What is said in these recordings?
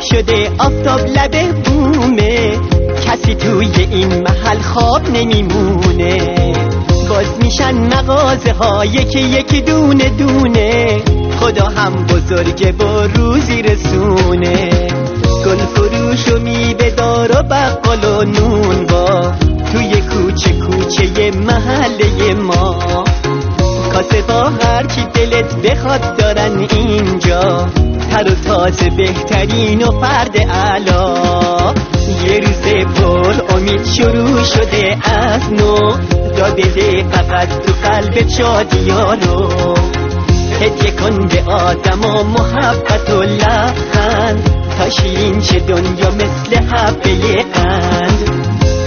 شده آفتاب لبه بومه، کسی توی این محل خواب نمیمونه. باز میشن مغازه ها یکی دونه دونه، خدا هم بزرگه با روزی رسونه. گل فروش و میوه دار و بقال و نون با توی کوچه محله ما. کاسه با هر کی دلت بخواد دارن اینجا، تر و تازه بهترین و فرد اعلا. یه روز پر امید شروع شده از نو، را بده فقط تو قلب شادیا رو. هدیه کن به آدم و محبت و لبخند، تا شیرین شه دنیا مثل حبه قند.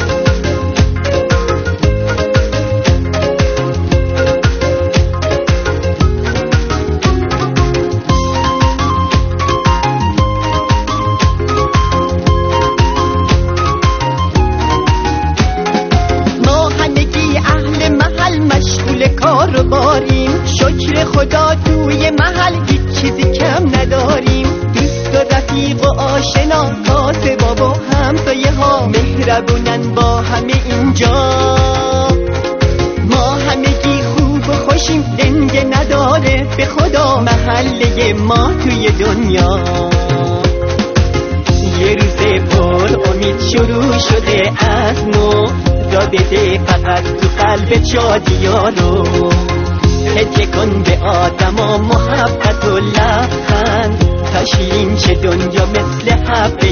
کار باریم، شکر خدا توی محل هیچ چیزی کم نداریم. دوست و رفیق و آشنا، کاسبا و همسایه ها مهربونن با همه اینجا. ما همگی خوب و خوشیم، دنده نداره به خدا محله ما توی دنیا. یه روز پر امید شروع شده از نو، را بده فقط تو قلب شادیا رو. هدیه کن به آدم و محبت و لبخند، تا شیرین شه دنیا مثل حبه